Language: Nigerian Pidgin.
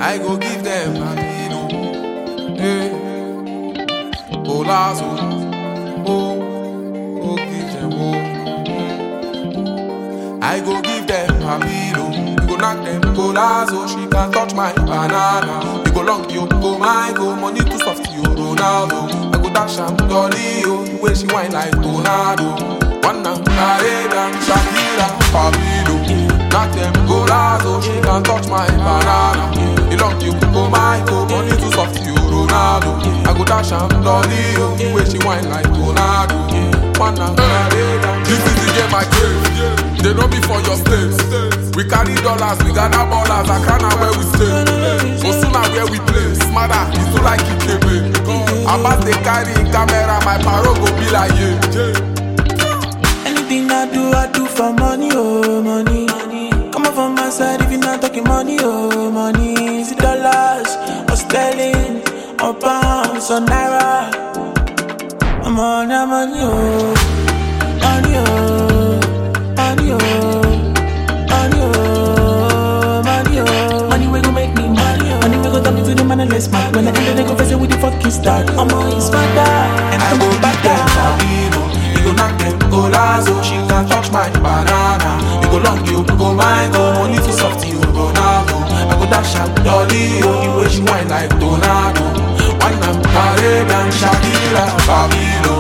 I go give them Babino. Hey, Olazo, oh, give them I go give them Babino. You go knock them Olazo, she can touch my banana. You go long, you go my go, money too soft, you Ronaldo. I go dash am dolly, oh, the way she whine like tornado. One night, Caribbean, Shakira, Babino. Knock them Olazo, she can touch my banana. You long, you go my go, money too soft, you Ronaldo. I go dash am dolly, oh, the way she whine like tornado. One night, Caribbean. This is the game I crave. They know me for your states. We carry dollars, we gather ballers. I can't know where we stay. So soon as where we play, smarter, it's too like Ikebe. About they carry in camera, my paro go be like Anything I do for money, oh money. Come on from my side if you're not talking money, oh money. Is it dollars, or sterling, or pounds, or naira? I'm on that money, oh money, oh. Money, oh, money, oh, money, oh. Money we gon' make me mad. Money we gon' turn me to the man and less mad. When I enter, they go face it with the fucking start. I'm on his father, and I go back there, Babino. You go knock them Olazo, she can touch my banana. You go long, you go my go, money too soft, you Ronaldo. I go dash am dolly, oh, the way she whine like tornado. One night, Caribbean, Shakira, Babino.